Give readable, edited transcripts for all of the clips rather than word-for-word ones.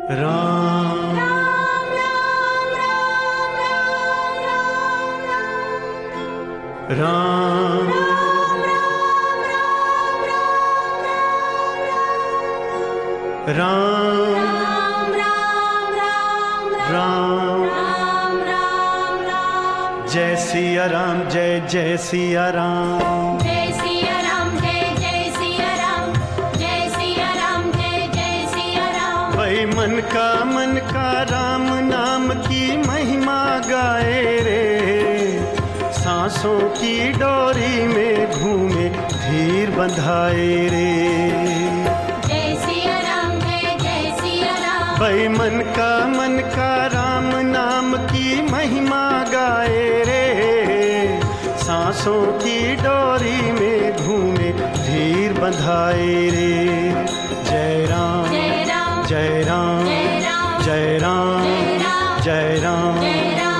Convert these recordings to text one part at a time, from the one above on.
राम राम राम राम जय सिया राम, जय जय सिया राम, जय सिया राम, जय जय सिया राम, जय सिया राम, जय जय सिया राम। भाई मन का राम नाम की महिमा गाए रे, सांसों की डोरी में घूमे धीर बंधाए रे। जय सिया राम, जय जय सिया राम। भाई मन का राम नाम की महिमा गाए रे, सांसों की डोरी में घूमे धीर बंधाए रे। जय राम, जय राम, जय राम, जय राम, जय राम, जय राम, जय राम।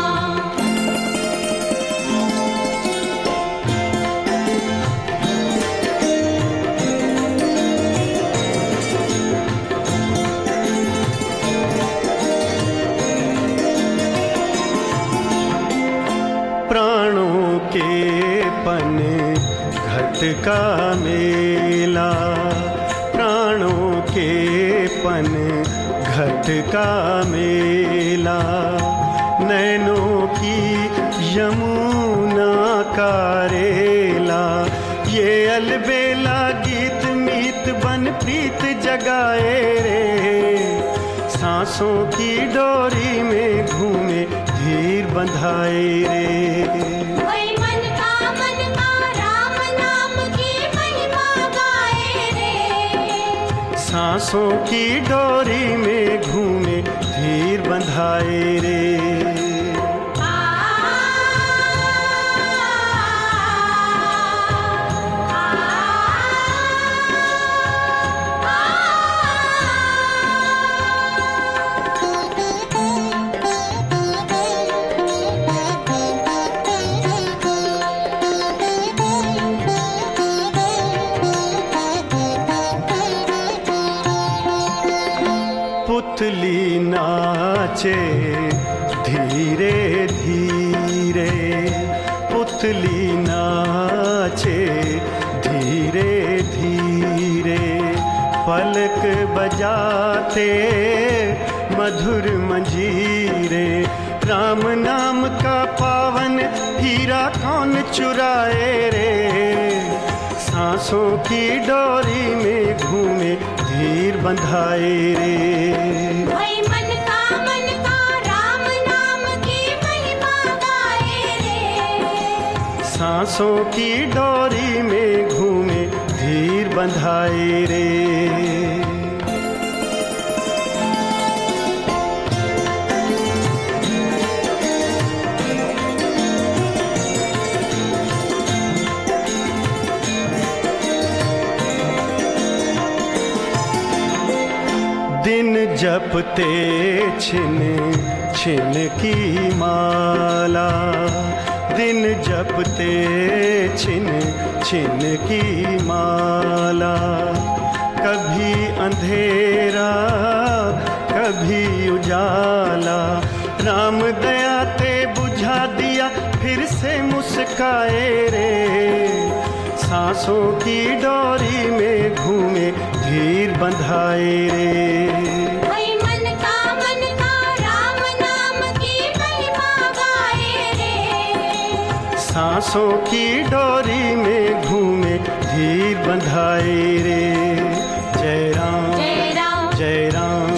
प्राणों के पन घट का मेला, प्राणों के पन घट का मेला, नैनों की यमुना का रेला, ये अलबेला गीत मीत बन प्रीत जगाए रे, सांसों की डोरी में घूमे धीर बंधाए रे। वही मन का राम नाम की महिमा गाए रे, सांसों की डोरी में घूमे धीर बंधाए रे। पुतली नाचे धीरे धीरे, पुतली नाचे धीरे धीरे, पलक बजाते मधुर मंजीरे, राम नाम का पावन हीरा कौन चुराए रे, सांसों की डोरी में घूमे धीर बंधाए रे। वही मन का राम नाम की महिमा गाए रे, सांसों की डोरी में घूमे धीर बंधाए रे। दिन जपते छिन छिन की माला, दिन जपते छिन छिन की माला, कभी अंधेरा कभी उजाला, राम दया ते बुझा दिया फिर से मुस्काए रे, सांसों की डोरी में घूमे धीर बंधाए रे। वही मन का राम नाम की महिमा गाए रे, सांसों की डोरी में घूमे धीर बंधाए रे। जय राम, जय राम, जय राम,